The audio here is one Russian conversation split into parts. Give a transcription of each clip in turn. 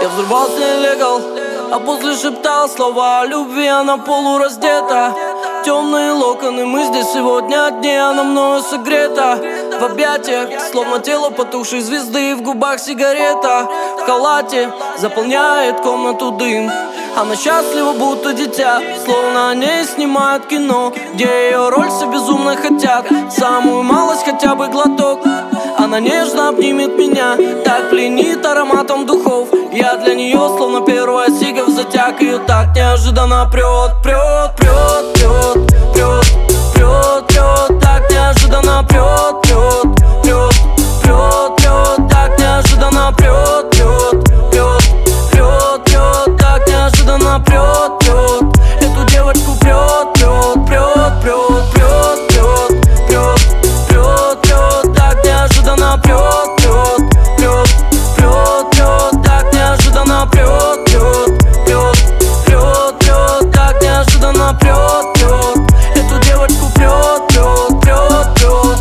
Я взорвался нелегал, а после шептал слова любви. Она полураздета, темные локоны. Мы здесь сегодня одни, она мною согрета. В объятиях, словно тело потухшей звезды. В губах сигарета, в халате заполняет комнату дым. Она счастлива, будто дитя, словно о ней снимают кино, где ее роль все безумно хотят. Самую малость, хотя бы глоток. Она нежно обнимет меня, так пленит ароматом духов. Я для нее словно первая сига в затяг. Ее так неожиданно прет, прет, прет, прет, прет, прет, прет. Так неожиданно прет, прет, прет, прет, прет. Так неожиданно прет, прет, прет, прет, прет. Так неожиданно прет, прет. Эту девочку прет, прет, прет, прет, прет, прет, прет, прет, прет. Так неожиданно прет, прет, прет, прет, прет. Так неожиданно прет, прет, прет, прет, прет. Так неожиданно прет, прет. Эту девочку прет, прет, прет, прет.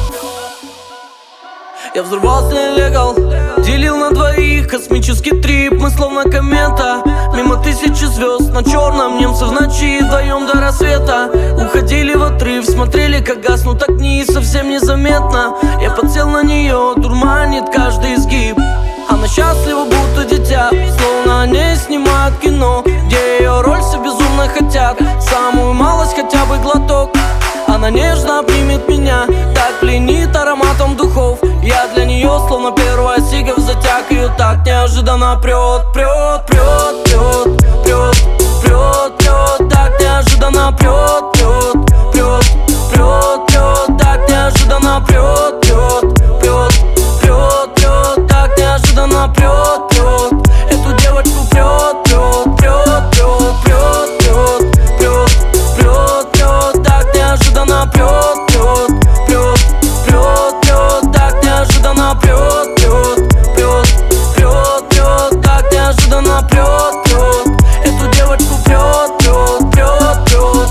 Я взорвался нелегал, делил на двоих космический трип. Мы словно комета, мимо тысячи звезд на черном. Немцы в ночи вдвоем до рассвета уходили в отрыв, смотрели, как гаснут огни, совсем незаметно. Я подсел на нее, дурманит каждый изгиб. Она счастлива, будто дитя, словно о ней снимают кино, где ее роль все безумно хотят. Самую малость, хотя бы глоток. Она нежно обнимет меня, так пленит ароматом духов. Я для нее словно первая сига в затяг. Ее так неожиданно прет, прет, прет, прет, прет, прет, прет. Так неожиданно прет, прет, прет, прет, прет. Так неожиданно прет, прет, прет, прет, прет. Так неожиданно прет, прет. Эту девочку прет, прет, прет, прет, прет, прет, прет, прет, прет. Так неожиданно прет, прет, прет, прет, прет. Так неожиданно прет, прет, прет, прет, прет. Так неожиданно прет, прет. Эту девочку прет, прет, прет, прет.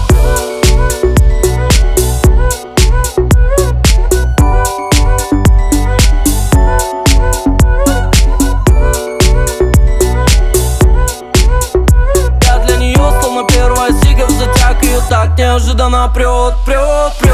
Я для нее словно первая сига в затяг. Ее так неожиданно прет, прет, прет.